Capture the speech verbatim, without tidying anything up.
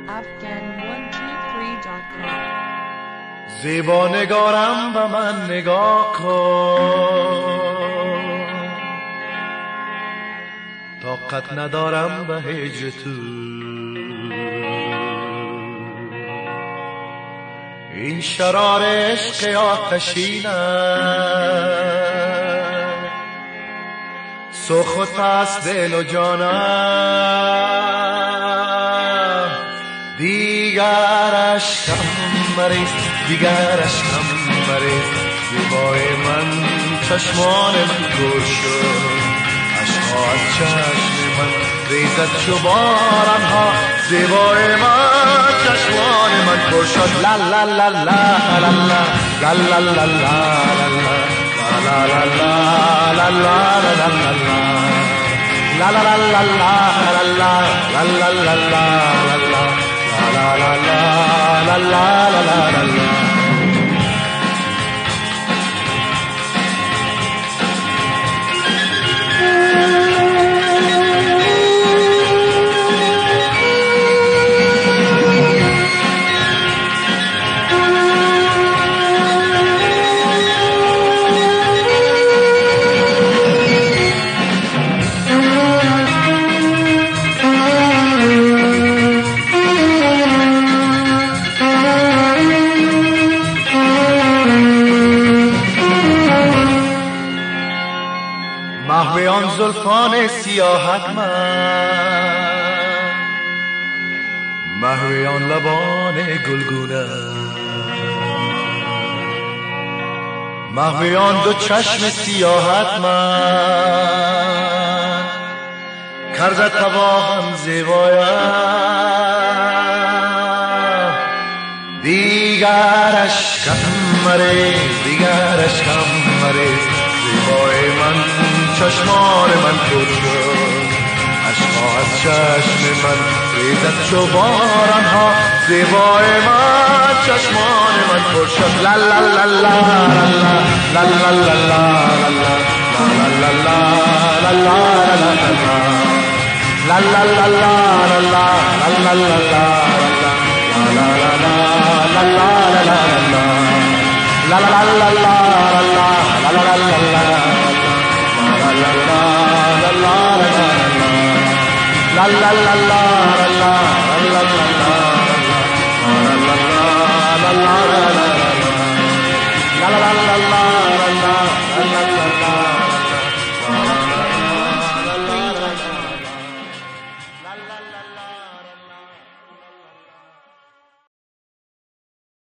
afghan one two three dot com. زیبا نگارم به من نگاه کن، طاقت ندارم به هجر تو. این شرار عشق آتشینه، سخت است دل و جانم، دیگر عشقم مریض، دیگر عشقم مریض. زیبای من چشمان من گل شد، عشقا از چشم من ریزد چو بارانها. زیبای من چشمان من پر شد. لا لا لا لا لا لا لا لا لا لا لا لا لا لا. محو آن زلفان سیاهت من، محو آن لبان گلگونه، محو آن دو چشم سیاهت من، کرده تباهم زیبایم. دیگر عشقم مریض، دیگر عشقم مریض. زیبای من چشمان من پر شد، عشقا از چشم من ریزد چو بارانها. زیبای من چشمان من پر شد. لا لا لا لا لا لا لا لا la la la la